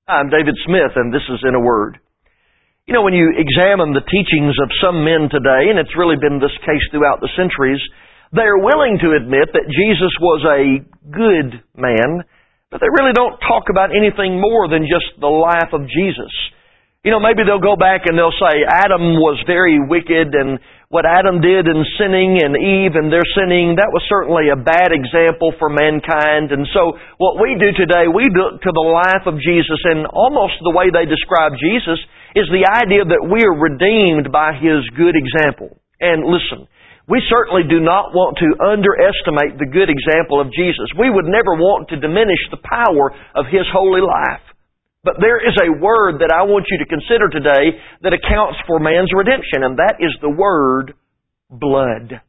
I'm David Smith, and this is In a Word. You know, when you examine the teachings of some men today, and it's really been this case throughout the centuries, they are willing to admit that Jesus was a good man, but they really don't talk about anything more than just the life of Jesus. You know, maybe they'll go back and they'll say Adam was very wicked, and what Adam did in sinning and Eve and their sinning, that was certainly a bad example for mankind. And so what we do today, we look to the life of Jesus, and almost the way they describe Jesus is the idea that we are redeemed by His good example. And listen, we certainly do not want to underestimate the good example of Jesus. We would never want to diminish the power of His holy life. But there is a word that I want you to consider today that accounts for man's redemption, and that is the word blood.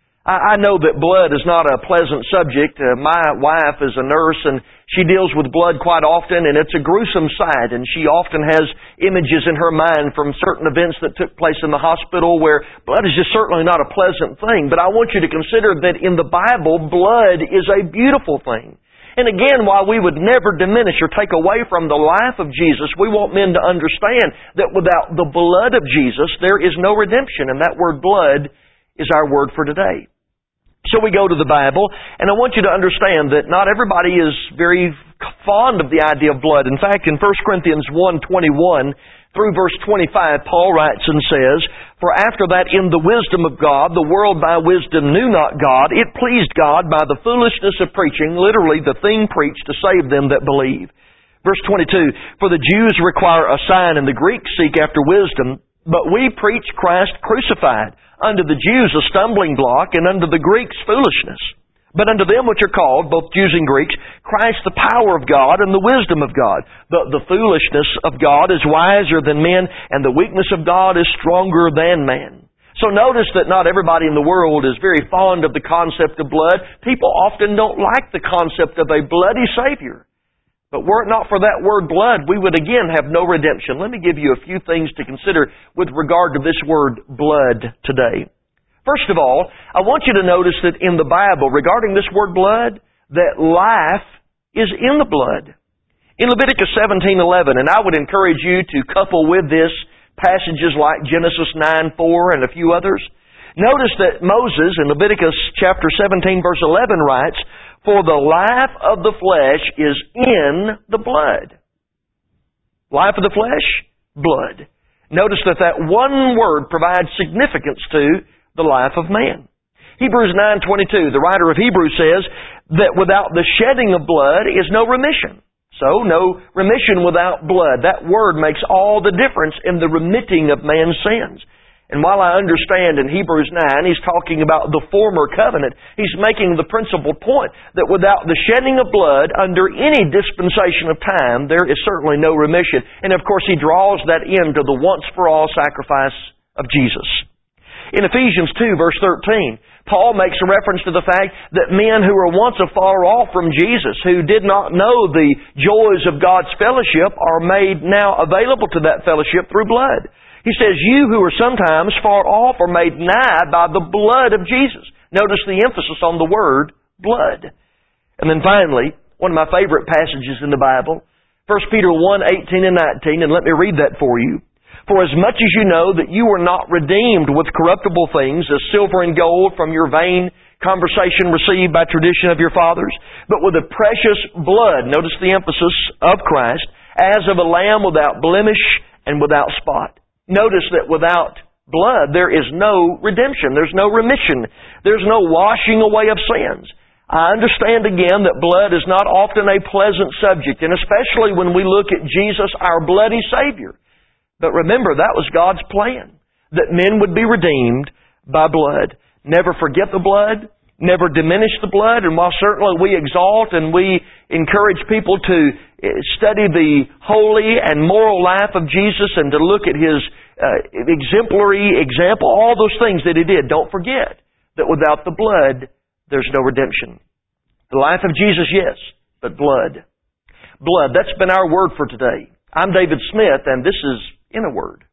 I know that blood is not a pleasant subject. My wife is a nurse, and she deals with blood quite often, and it's a gruesome sight, and she often has images in her mind from certain events that took place in the hospital where blood is just certainly not a pleasant thing. But I want you to consider that in the Bible, blood is a beautiful thing. And again, while we would never diminish or take away from the life of Jesus, we want men to understand that without the blood of Jesus, there is no redemption. And that word blood is our word for today. So we go to the Bible, and I want you to understand that not everybody is very fond of the idea of blood. In fact, in 1 Corinthians 1:21 through verse 25, Paul writes and says, "For after that in the wisdom of God, the world by wisdom knew not God, it pleased God by the foolishness of preaching," literally the thing preached, "to save them that believe." Verse 22, "For the Jews require a sign, and the Greeks seek after wisdom, but we preach Christ crucified, unto the Jews a stumbling block, and unto the Greeks foolishness. But unto them which are called, both Jews and Greeks, Christ the power of God and the wisdom of God. The foolishness of God is wiser than men, and the weakness of God is stronger than man." So notice that not everybody in the world is very fond of the concept of blood. People often don't like the concept of a bloody Savior. But were it not for that word blood, we would again have no redemption. Let me give you a few things to consider with regard to this word blood today. First of all, I want you to notice that in the Bible, regarding this word blood, that life is in the blood. In Leviticus 17:11, and I would encourage you to couple with this passages like Genesis 9:4 and a few others. Notice that Moses in Leviticus chapter 17 verse 11 writes, "For the life of the flesh is in the blood." Life of the flesh, blood. Notice that one word provides significance to the life of man. Hebrews 9:22, the writer of Hebrews says that without the shedding of blood is no remission. So, no remission without blood. That word makes all the difference in the remitting of man's sins. And while I understand in Hebrews 9, he's talking about the former covenant, he's making the principal point that without the shedding of blood under any dispensation of time, there is certainly no remission. And of course, he draws that into the once-for-all sacrifice of Jesus. In Ephesians 2, verse 13, Paul makes a reference to the fact that men who were once afar off from Jesus, who did not know the joys of God's fellowship, are made now available to that fellowship through blood. He says, "You who were sometimes far off are made nigh by the blood of Jesus." Notice the emphasis on the word blood. And then finally, one of my favorite passages in the Bible, 1 Peter 1:18 and 19, and let me read that for you. "For as much as you know that you were not redeemed with corruptible things, as silver and gold from your vain conversation received by tradition of your fathers, but with the precious blood," notice the emphasis, "of Christ, as of a lamb without blemish and without spot." Notice that without blood, there is no redemption. There's no remission. There's no washing away of sins. I understand again that blood is not often a pleasant subject, and especially when we look at Jesus, our bloody Savior. But remember, that was God's plan, that men would be redeemed by blood. Never forget the blood. Never diminish the blood. And while certainly we exalt and we encourage people to study the holy and moral life of Jesus and to look at His exemplary example, all those things that He did, don't forget that without the blood, there's no redemption. The life of Jesus, yes, but blood. Blood, that's been our word for today. I'm David Smith, and this is In a Word.